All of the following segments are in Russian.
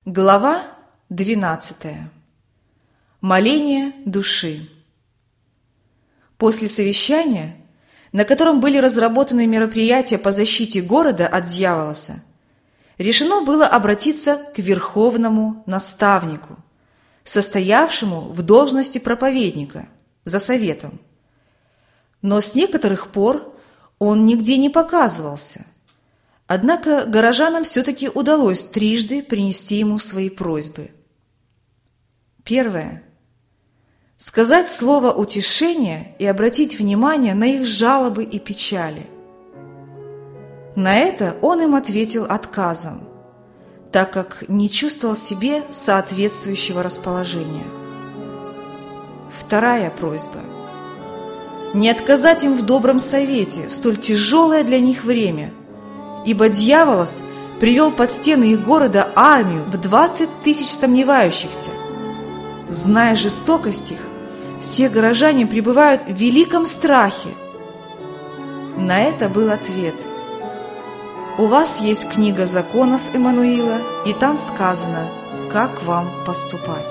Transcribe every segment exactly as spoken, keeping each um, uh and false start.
Глава двенадцатая. Моление души. После совещания, на котором были разработаны мероприятия по защите города от дьяволоса, решено было обратиться к верховному наставнику, состоявшему в должности проповедника, за советом. Но с некоторых пор он нигде не показывался. Однако горожанам все-таки удалось трижды принести ему свои просьбы. Первое. Сказать слово утешения и обратить внимание на их жалобы и печали. На это он им ответил отказом, так как не чувствовал в себе соответствующего расположения. Вторая просьба. Не отказать им в добром совете в столь тяжелое для них время, ибо дьяволос привел под стены их города армию в двадцать тысяч сомневающихся. Зная жестокость их, все горожане пребывают в великом страхе. На это был ответ. У вас есть книга законов Эммануила, и там сказано, как вам поступать.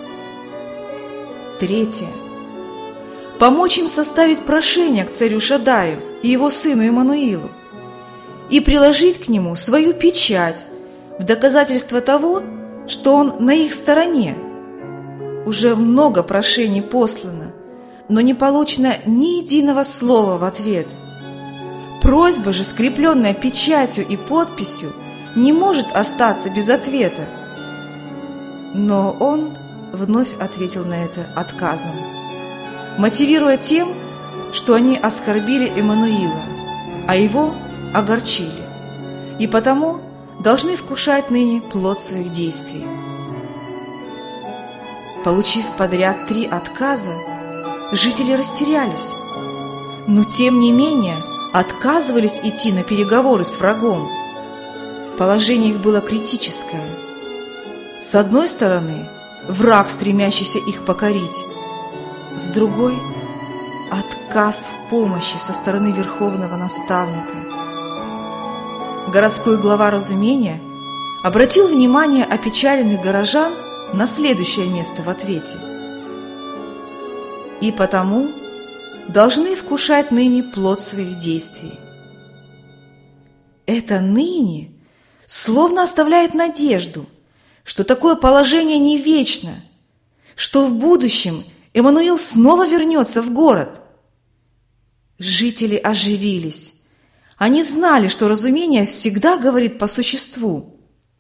Третье. Помочь им составить прошение к царю Шаддаю и его сыну Эммануилу, и приложить к нему свою печать в доказательство того, что он на их стороне. Уже много прошений послано, но не получено ни единого слова в ответ. Просьба же, скрепленная печатью и подписью, не может остаться без ответа. Но он вновь ответил на это отказом, мотивируя тем, что они оскорбили Эммануила, а его огорчили, и потому должны вкушать ныне плод своих действий. Получив подряд три отказа, жители растерялись, но тем не менее отказывались идти на переговоры с врагом. Положение их было критическое. С одной стороны, враг, стремящийся их покорить, с другой – отказ в помощи со стороны верховного наставника. Городской глава Разумения обратил внимание опечаленных горожан на следующее место в ответе. И потому должны вкушать ныне плод своих действий. Это ныне словно оставляет надежду, что такое положение не вечно, что в будущем Эммануил снова вернется в город. Жители оживились. Они знали, что разумение всегда говорит по существу.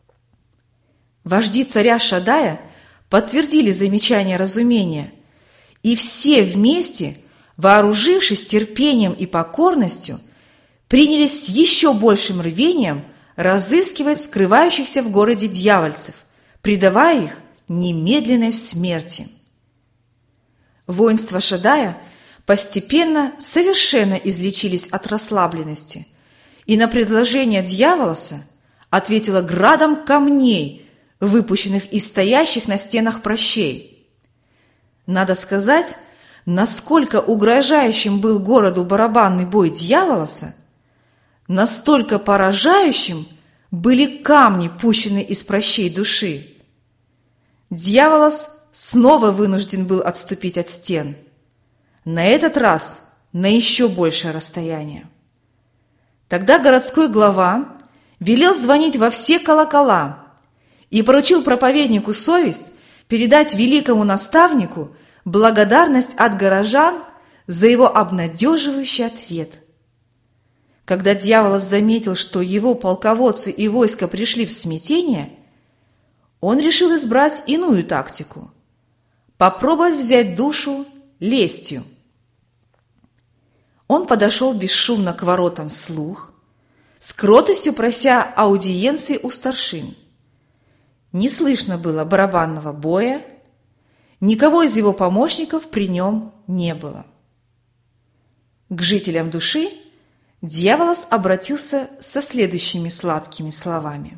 Вожди царя Шаддая подтвердили замечание разумения, и все вместе, вооружившись терпением и покорностью, принялись с еще большим рвением разыскивать скрывающихся в городе дьявольцев, предавая их немедленной смерти. Воинства Шаддая постепенно совершенно излечились от расслабленности, и на предложение дьяволоса ответило градом камней, выпущенных из стоящих на стенах пращей. Надо сказать, насколько угрожающим был городу барабанный бой дьяволоса, настолько поражающим были камни, пущенные из пращей души. Дьяволос снова вынужден был отступить от стен, на этот раз на еще большее расстояние. Тогда городской глава велел звонить во все колокола и поручил проповеднику совесть передать великому наставнику благодарность от горожан за его обнадеживающий ответ. Когда дьяволос заметил, что его полководцы и войско пришли в смятение, он решил избрать иную тактику – попробовать взять душу лестью. Он подошел бесшумно к воротам вслух, с кротостью прося аудиенции у старшин. Не слышно было барабанного боя, никого из его помощников при нем не было. К жителям души дьяволос обратился со следующими сладкими словами.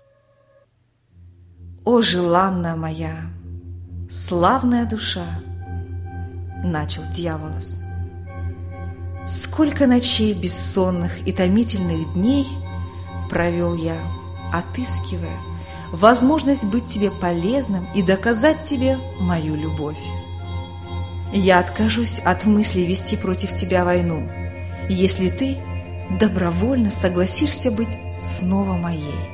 «О, желанная моя, славная душа!» – начал дьяволос. «Сколько ночей бессонных и томительных дней провел я, отыскивая, возможность быть тебе полезным и доказать тебе мою любовь. Я откажусь от мысли вести против тебя войну, если ты добровольно согласишься быть снова моей.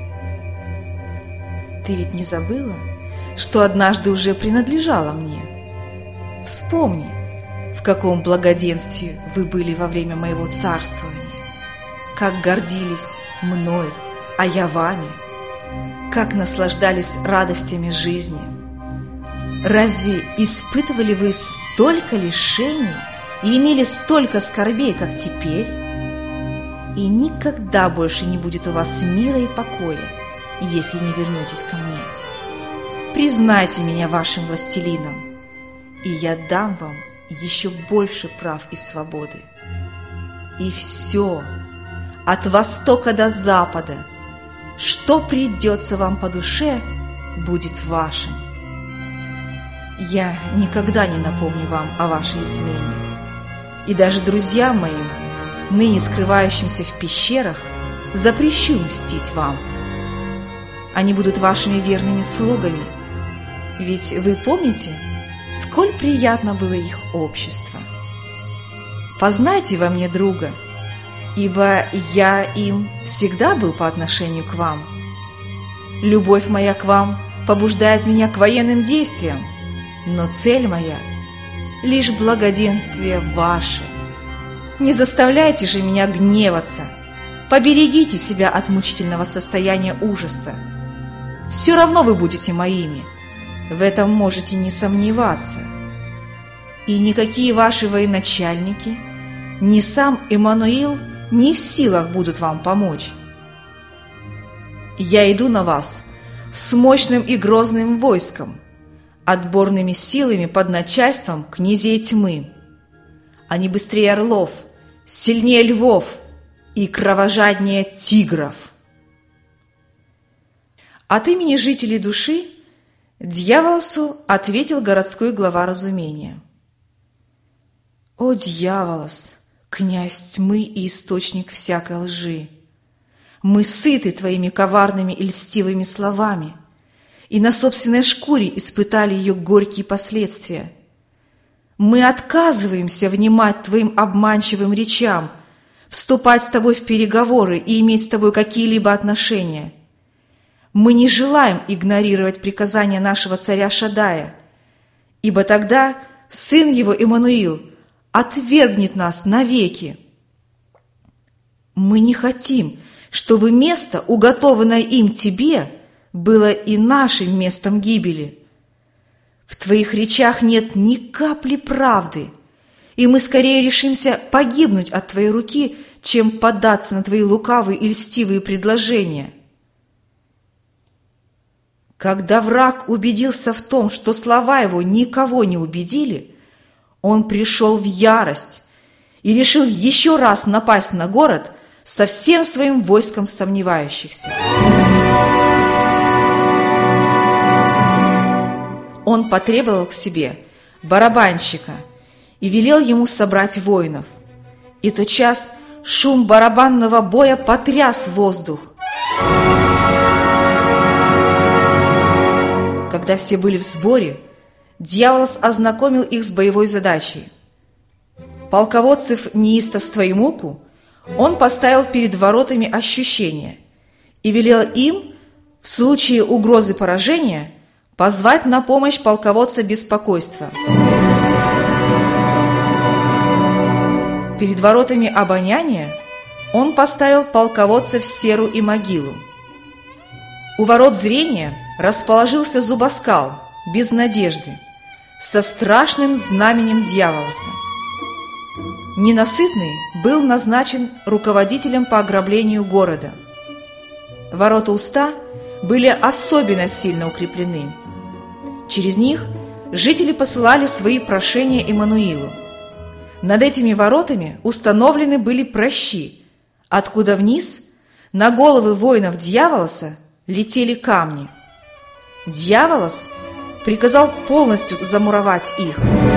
Ты ведь не забыла, что однажды уже принадлежала мне? Вспомни, в каком благоденствии вы были во время моего царствования, как гордились мной, а я вами, как наслаждались радостями жизни. Разве испытывали вы столько лишений и имели столько скорбей, как теперь? И никогда больше не будет у вас мира и покоя, если не вернетесь ко мне. Признайте меня вашим властелином, и я дам вам еще больше прав и свободы. И все, от востока до запада, что придется вам по душе, будет вашим. Я никогда не напомню вам о вашей измене, и даже друзьям моим, ныне скрывающимся в пещерах, запрещу мстить вам. Они будут вашими верными слугами, ведь вы помните, сколь приятно было их общество. Познайте во мне друга, ибо я им всегда был по отношению к вам. Любовь моя к вам побуждает меня к военным действиям, но цель моя — лишь благоденствие ваше. Не заставляйте же меня гневаться, поберегите себя от мучительного состояния ужаса. Все равно вы будете моими, в этом можете не сомневаться. И никакие ваши военачальники, ни сам Эммануил не в силах будут вам помочь. Я иду на вас с мощным и грозным войском, отборными силами под начальством князей тьмы. Они быстрее орлов, сильнее львов и кровожаднее тигров. От имени жителей души Дьяволосу ответил городской глава разумения. «О, Дьяволос, князь тьмы и источник всякой лжи! Мы сыты твоими коварными и льстивыми словами, и на собственной шкуре испытали ее горькие последствия. Мы отказываемся внимать твоим обманчивым речам, вступать с тобой в переговоры и иметь с тобой какие-либо отношения. Мы не желаем игнорировать приказания нашего царя Шаддая, ибо тогда сын его Эммануил отвергнет нас навеки. Мы не хотим, чтобы место, уготованное им тебе, было и нашим местом гибели. В твоих речах нет ни капли правды, и мы скорее решимся погибнуть от твоей руки, чем поддаться на твои лукавые и льстивые предложения. Когда враг убедился в том, что слова его никого не убедили, он пришел в ярость и решил еще раз напасть на город со всем своим войском сомневающихся. Он потребовал к себе барабанщика и велел ему собрать воинов. И тотчас шум барабанного боя потряс воздух. Когда все были в сборе, Дьяволос ознакомил их с боевой задачей. Полководцев неистовства и муку он поставил перед воротами ощущения и велел им в случае угрозы поражения позвать на помощь полководца беспокойства. Перед воротами обоняния он поставил полководцев серу и могилу. У ворот зрения расположился зубоскал, без надежды, со страшным знаменем Дьяволоса. Ненасытный был назначен руководителем по ограблению города. Ворота уста были особенно сильно укреплены. Через них жители посылали свои прошения Эммануилу. Над этими воротами установлены были пращи, откуда вниз на головы воинов Дьяволоса летели камни. Дьяволос приказал полностью замуровать их.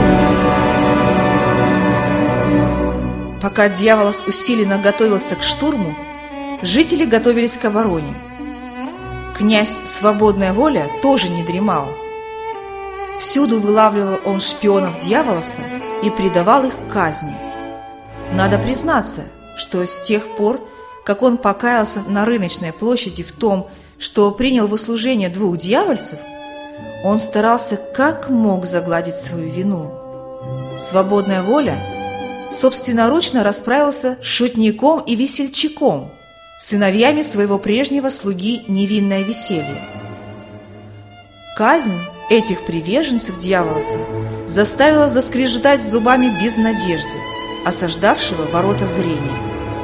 Пока Дьяволос усиленно готовился к штурму, жители готовились к обороне. Князь Свободная Воля тоже не дремал. Всюду вылавливал он шпионов Дьяволоса и предавал их казни. Надо признаться, что с тех пор, как он покаялся на Рыночной площади в том, что принял в услужение двух дьявольцев, он старался как мог загладить свою вину. Свободная Воля собственноручно расправился с шутником и весельчаком, сыновьями своего прежнего слуги Невинное Веселье. Казнь этих приверженцев Дьяволоса заставила заскрежетать зубами безнадежды, осаждавшего ворота зрения.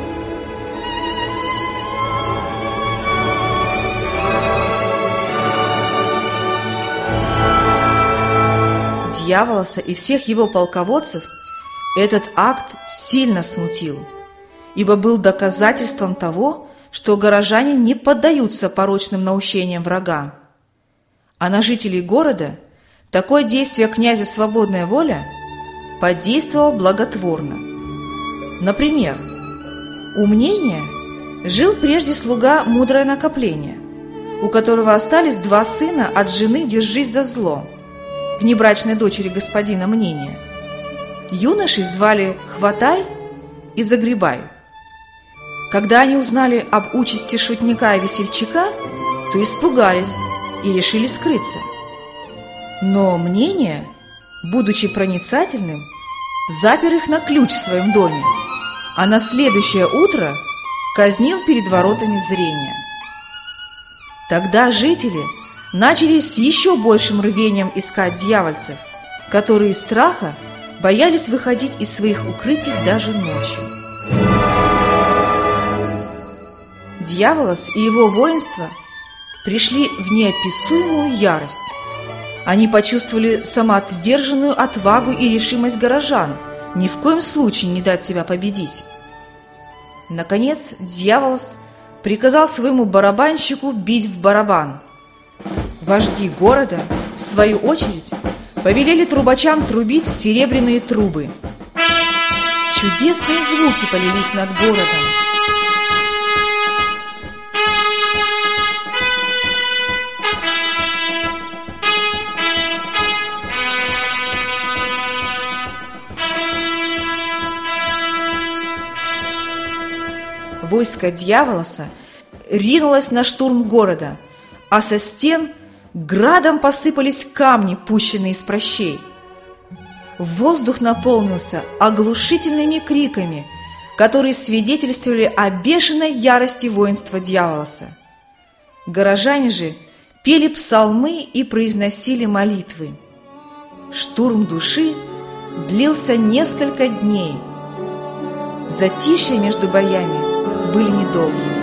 Дьяволоса и всех его полководцев этот акт сильно смутил, ибо был доказательством того, что горожане не поддаются порочным наущениям врага. А на жителей города такое действие князя Свободная Воля подействовало благотворно. Например, у Мнения жил прежде слуга Мудрое Накопление, у которого остались два сына от жены Держись за зло, внебрачной дочери господина Мнения. Юношей звали Хватай и Загребай. Когда они узнали об участи шутника и весельчака, то испугались и решили скрыться. Но Мнение, будучи проницательным, запер их на ключ в своем доме, а на следующее утро казнил перед воротами зрения. Тогда жители начали с еще большим рвением искать дьявольцев, которые из страха боялись выходить из своих укрытий даже ночью. Дьяволос и его воинство пришли в неописуемую ярость. Они почувствовали самоотверженную отвагу и решимость горожан ни в коем случае не дать себя победить. Наконец, Дьяволос приказал своему барабанщику бить в барабан. Вожди города, в свою очередь, повелели трубачам трубить в серебряные трубы. Чудесные звуки полились над городом. Войско Дьяволоса ринулось на штурм города, а со стен градом посыпались камни, пущенные из пращей. Воздух наполнился оглушительными криками, которые свидетельствовали о бешеной ярости воинства Дьяволоса. Горожане же пели псалмы и произносили молитвы. Штурм души длился несколько дней. Затишье между боями были недолгими.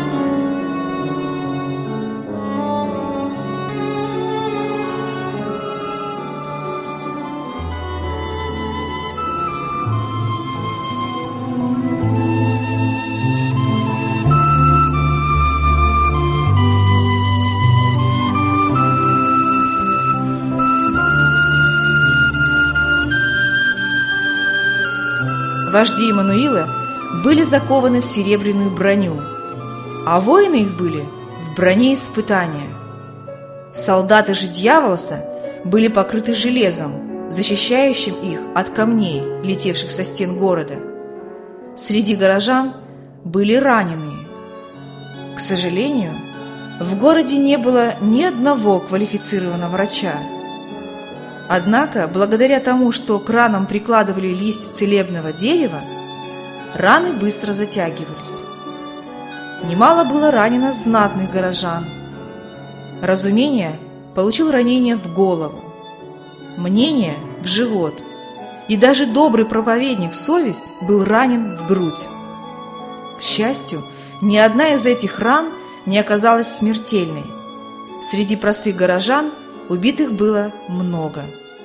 Вожди Иммануила были закованы в серебряную броню, а воины их были в броне испытания. Солдаты же Дьяволоса были покрыты железом, защищающим их от камней, летевших со стен города. Среди горожан были раненые. К сожалению, в городе не было ни одного квалифицированного врача. Однако, благодаря тому, что к ранам прикладывали листья целебного дерева, раны быстро затягивались. Немало было ранено знатных горожан. Разумение получил ранение в голову, Мнение – в живот, и даже добрый проповедник Совесть был ранен в грудь. К счастью, ни одна из этих ран не оказалась смертельной. Среди простых горожан убитых было много.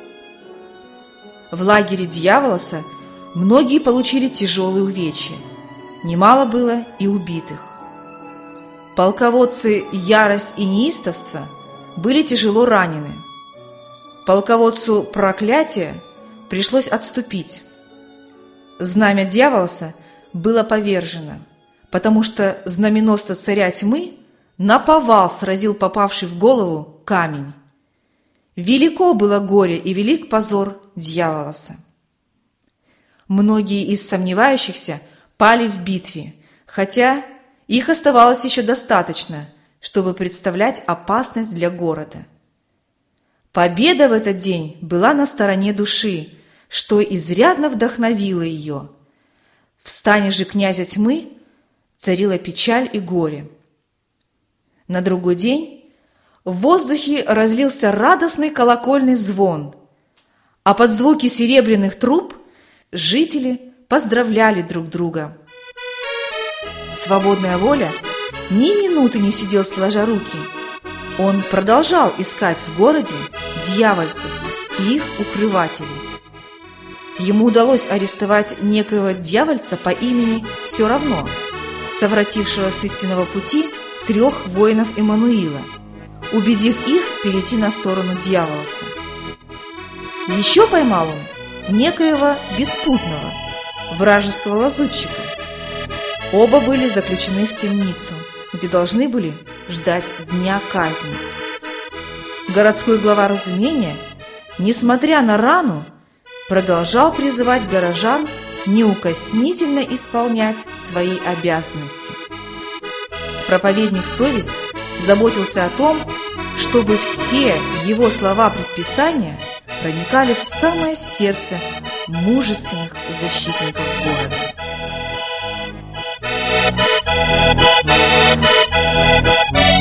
В лагере Дьяволоса многие получили тяжелые увечья, немало было и убитых. Полководцы Ярость и Неистовство были тяжело ранены. Полководцу Проклятие пришлось отступить. Знамя Дьяволоса было повержено, потому что знаменосца царя тьмы наповал сразил попавший в голову камень. Велико было горе и велик позор дьяволоса. Многие из сомневающихся пали в битве, хотя их оставалось еще достаточно, чтобы представлять опасность для города. Победа в этот день была на стороне души, что изрядно вдохновило ее. В стане же князя тьмы царила печаль и горе. На другой день в воздухе разлился радостный колокольный звон, а под звуки серебряных труб жители поздравляли друг друга. Свободная воля ни минуты не сидел сложа руки. Он продолжал искать в городе дьявольцев и их укрывателей. Ему удалось арестовать некоего дьявольца по имени Все равно, совратившего с истинного пути трех воинов Эммануила, убедив их перейти на сторону дьяволоса. Еще поймал он некоего Беспутного, вражеского лазутчика. Оба были заключены в темницу, где должны были ждать дня казни. Городской глава Разумения, несмотря на рану, продолжал призывать горожан неукоснительно исполнять свои обязанности. Проповедник Совесть заботился о том, чтобы все его слова-предписания проникали в самое сердце мужественных защитников города.